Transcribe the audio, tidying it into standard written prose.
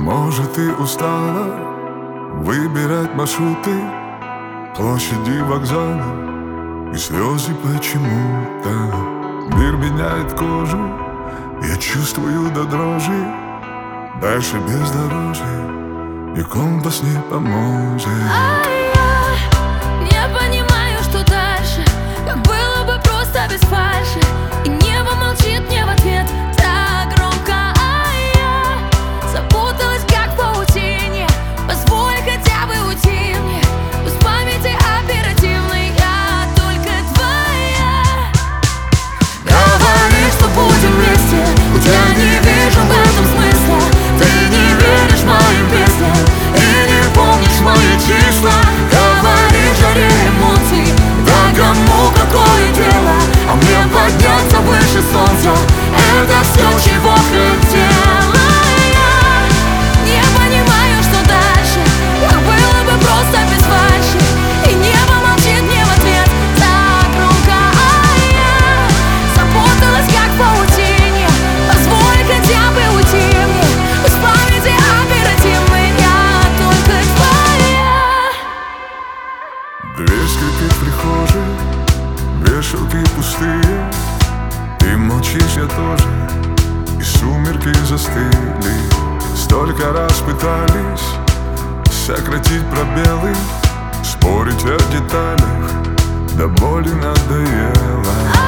Может, ты устала выбирать маршруты, площади, вокзалы и слезы почему-то. Мир меняет кожу, я чувствую до дрожи. Дальше бездорожье и компас не поможет. А я не понимаю, что дальше. Как было бы просто без фальши. И небо молчит мне в ответ так громко. А я запуталась, как в паутине. Позволь хотя бы уйти мне. Без памяти оперативной я только твоя. Говори, что будем вместе, хоть я не вижу в этом смысла. Ты не веришь моим песням и не помнишь мои числа. Говори в жаре эмоций, да кому какое дело. А мне подняться выше солнца, это все, чего хотела я. Не понимаю, что дальше. Как было бы просто без фальши. И небо молчит мне в ответ так громко. А я запуталась, как в паутине. Позволь хотя бы уйти мне. Без памяти оперативной я только твоя. Дверь скрипит в прихожей, вешалки пустые. Ты молчишь, я тоже, и сумерки застыли. Столько раз пытались сократить пробелы, спорить о деталях, до боли надоело.